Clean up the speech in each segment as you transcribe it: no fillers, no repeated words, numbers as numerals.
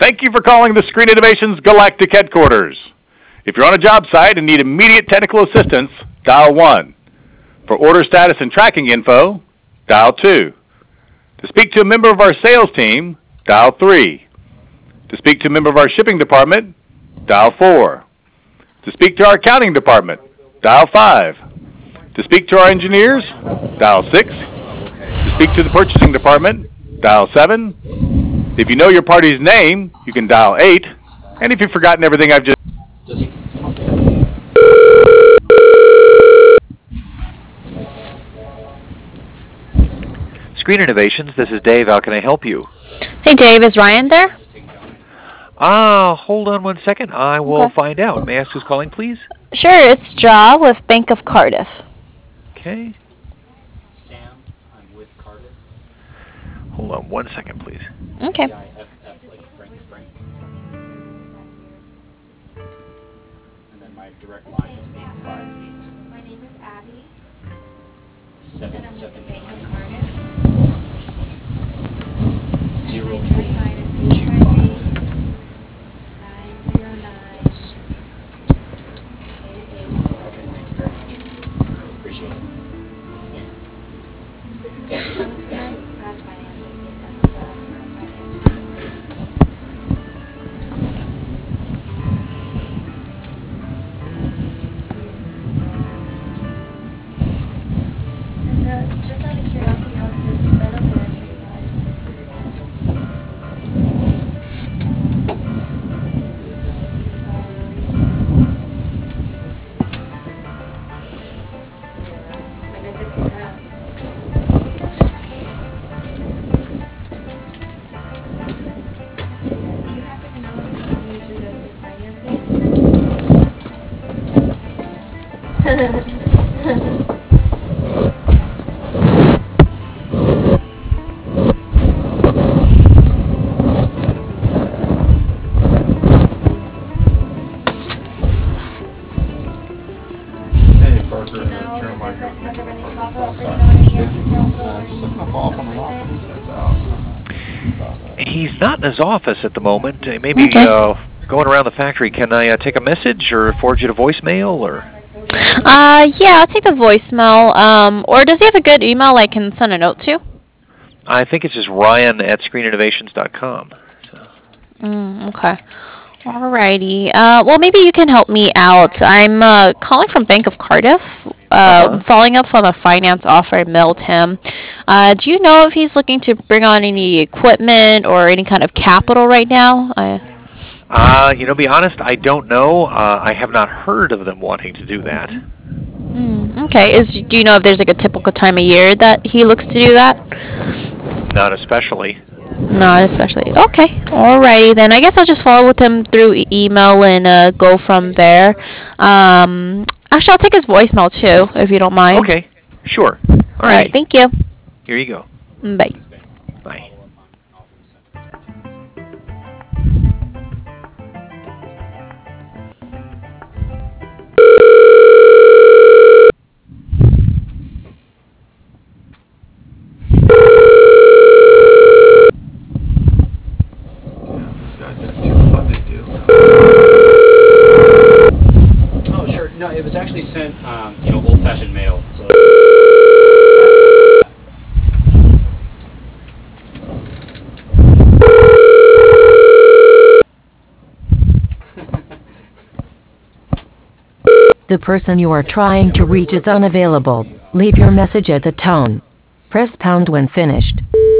Thank you for calling the Screen Innovations Galactic Headquarters. If you're on a job site and need immediate technical assistance, dial 1. For order status and tracking info, dial 2. To speak to a member of our sales team, dial 3. To speak to a member of our shipping department, dial 4. To speak to our accounting department, dial 5. To speak to our engineers, dial 6. To speak to the purchasing department, dial 7. If you know your party's name, you can dial 8. And if you've forgotten everything I've just... Screen Innovations, this is Dave. How can I help you? Hey Dave, is Ryan there? Hold on one second. I will find out. May I ask who's calling, please? Sure, it's Ja with Bank of Cardiff. Okay. Sam, I'm with Cardiff. Hold on one second, please. Okay. CIFF, like Frank. And then my direct line is 858. My name is Abby, and I'm with the 779 Bank of Cardiff. 0 My direct line is 858-909-88. Okay, thank you very much. Appreciate it. Past financing, that's financing. And just out of curiosity, how's business been over there for you guys? I guess it's congrats. Do you happen to know if you usually does the financing? Hey, Parker, Do you know, Karen Meicher. has there been any talk about bringing on any capital? Just looking to follow up on an offer he sent out. He's not in his office at the moment. Maybe Okay. going around the factory. Can I take a message or forward you to voicemail? Or Yeah, I'll take the voicemail. Or does he have a good email I can send a note to? I think it's just Ryan at screeninnovations.com. Okay. Alrighty. Well, maybe you can help me out. I'm calling from Bank of Cardiff, following up from a finance offer I mailed him. Do you know if he's looking to bring on any equipment or any kind of capital right now? Be honest, I don't know. I have not heard of them wanting to do that. Okay. Do you know if there's like a typical time of year that he looks to do that? Not especially. Not especially. Okay. Alrighty then. I guess I'll just follow with him through email and go from there. Actually, I'll take his voicemail too, if you don't mind. Okay, sure. All Alright. Thank you. Here you go. Bye. Bye. These guys got too funded, dude. Oh, sure. No, it was actually sent, old-fashioned mail. So. The person you are trying to reach is unavailable. Leave your message at the tone. Press pound when finished.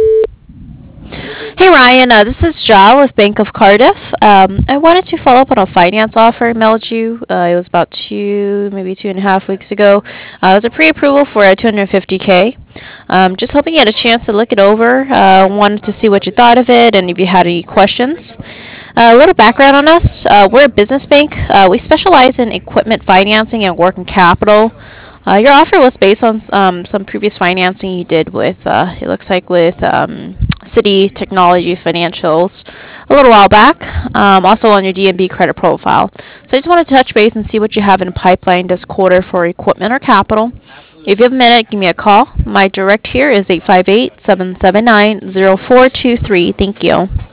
Hey Ryan, this is Ja with Bank of Cardiff. I wanted to follow up on a finance offer I mailed you. It was about maybe 2.5 weeks ago. It was a pre-approval for a 250K. Just hoping you had a chance to look it over. Wanted to see what you thought of it and if you had any questions. A little background on us. We're a business bank. We specialize in equipment financing and working capital. Your offer was based on some previous financing you did with, it looks like with City Technology Financials a little while back, also on your DNB credit profile. So I just wanted to touch base and see what you have in pipeline this quarter for equipment or capital. If you have a minute, give me a call. My direct here is 858-779-0423. Thank you.